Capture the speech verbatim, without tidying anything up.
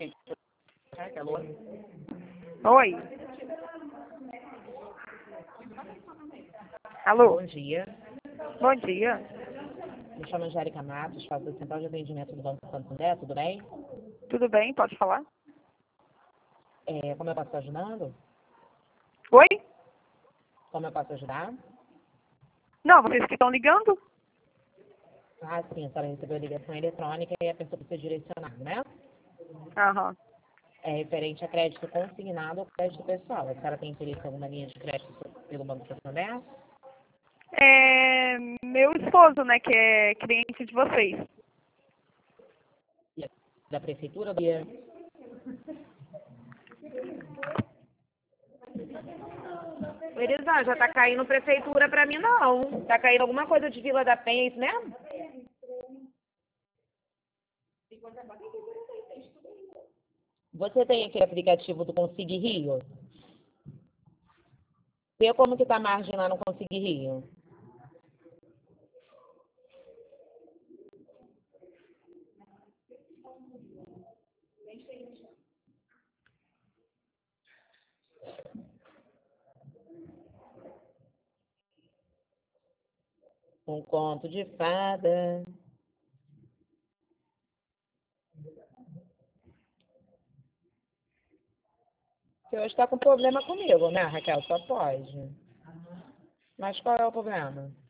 Oi. Alô? Bom dia. Bom dia. Me chamo Angélica Matos, faço a Central de Atendimento do Banco Santander, tudo bem? Tudo bem? Pode falar? É, como eu posso estar ajudando? Oi? Como eu posso ajudar? Não, vocês que estão ligando? Ah, sim, a senhora recebeu a ligação eletrônica e a pessoa precisa direcionar, né? Aham. É referente a crédito consignado ou crédito pessoal. A senhora tem interesse em alguma linha de crédito pelo Banco Santander? É meu esposo, né, que é cliente de vocês. E da prefeitura? Elisângela, já tá caindo prefeitura pra mim, não. Tá caindo alguma coisa de Vila da Penha, é isso mesmo? Você tem aquele aplicativo do Consig Rio? Vê como que tá a margem lá no Consig Rio. Um conto de fada. Você hoje tá com problema comigo, né, Raquel? Só pode. Mas qual é o problema?